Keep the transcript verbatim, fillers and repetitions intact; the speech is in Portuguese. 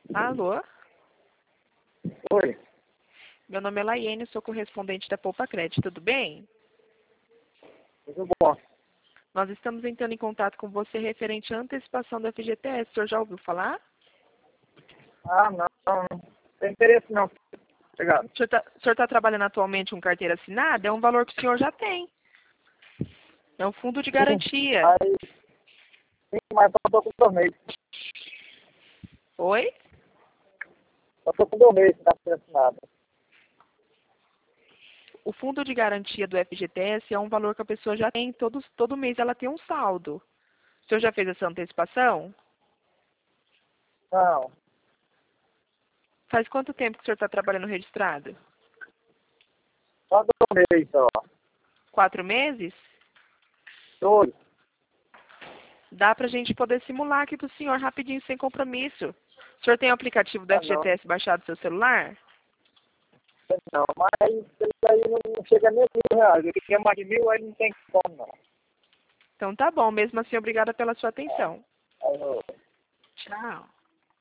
Alô? Oi, Meu nome é Laiane, sou correspondente da Poupa Crédito, tudo bem? tudo bom? Nós estamos entrando em contato com você referente à antecipação do F G T S. O senhor já ouviu falar? Ah, não, não tem interesse não. Obrigado. O senhor está trabalhando atualmente com carteira assinada? É um valor que o senhor já tem. É um fundo de garantia. Aí, sim, mas só tô com dois meses. Oi? Só tô com dois meses, tá assinado. O fundo de garantia do F G T S é um valor que a pessoa já tem. Todo, todo mês ela tem um saldo. O senhor já fez essa antecipação? Não, Faz quanto tempo que o senhor está trabalhando registrado? só dois meses só. Quatro meses? Dois. Dá para a gente poder simular aqui para o senhor rapidinho, sem compromisso. O senhor tem o aplicativo do Ah, não, F G T S baixado no seu celular? não, mas isso aí não chega nem a mil reais. Ele quer mais de mil, aí não tem como não. Então tá bom, mesmo assim, obrigada pela sua atenção. Aí, eu- Tchau.